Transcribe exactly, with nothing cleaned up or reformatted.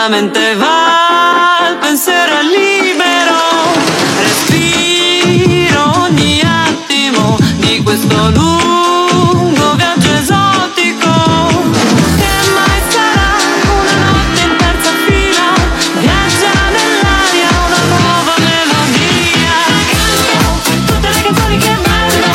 la mente va, il pensiero è libero, respiro ogni attimo di questo luogo.